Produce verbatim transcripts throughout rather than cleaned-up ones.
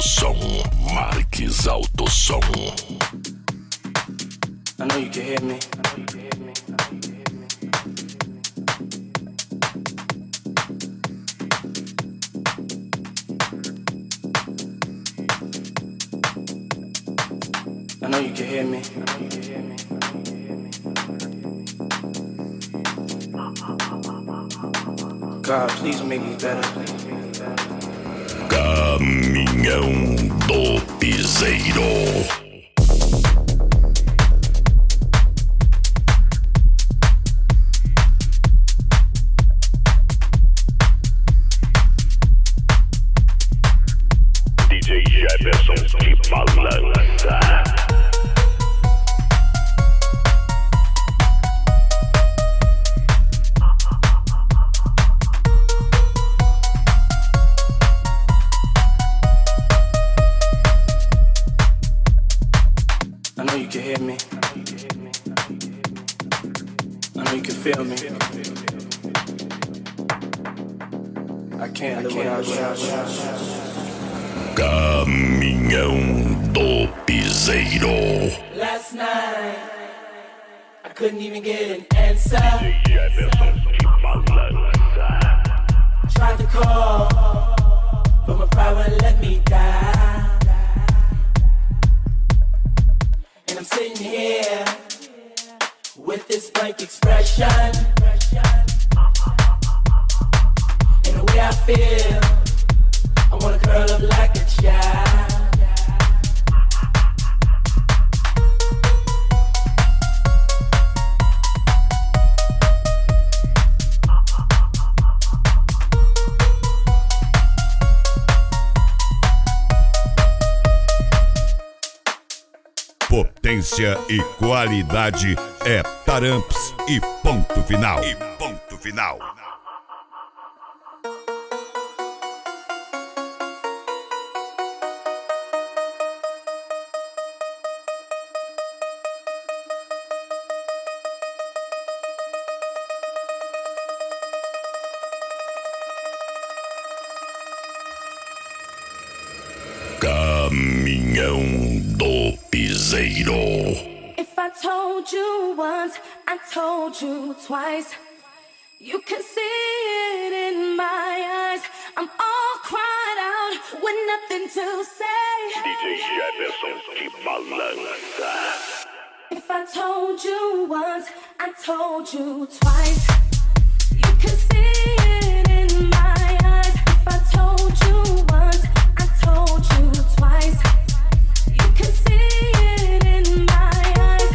Autosom, Marques Autosom. I know you can hear me. I know you can hear me. God, please make me better. Caminhão do Piseiro. D J Jefferson de Balança. I know you can hear me. I know you can feel me. I can't live without you. Caminhão do Piseiro. Last night, I couldn't even get an answer. D J Jefferson de Balança. Tried to call, but my pride wouldn't let me die. And I'm sitting here with this blank expression. And the way I feel, I wanna curl up like a child. Potência e qualidade é Taramps e ponto final. E ponto final. Caminhão do Piseiro. If I told you once, I told you twice. You can see it in my eyes. I'm all cried out with nothing to say. D J Jefferson de Balança. If I told you once, I told you twice. You can see it in my eyes. If I told you once, I told you twice. You can see it in my eyes.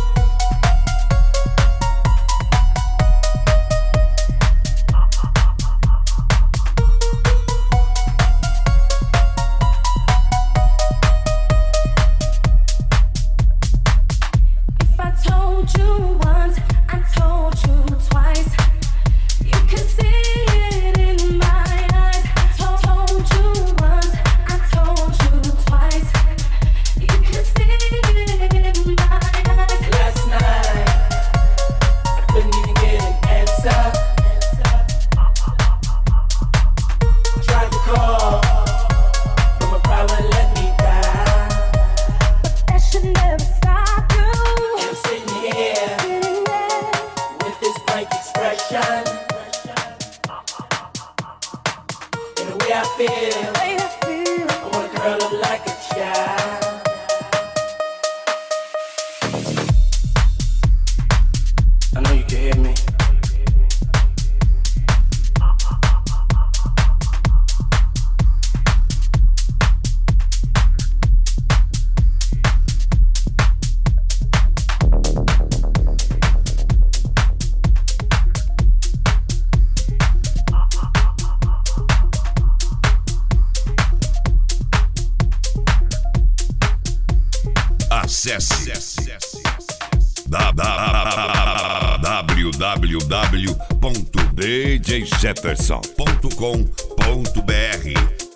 If I told you once, I told you twice. You can see it in my eyes. I told you once, I told you twice. You can see it in my eyes. Last night, I couldn't even get an answer. Tried to call, but my pride wouldn't let me die. That should never stop you. And I'm sitting here Sitting there, with this blank expression. And the way I feel, way I feel. I wanna curl up like a child. I know you can hear me. Acesse w w w ponto d j jefferson ponto com ponto b r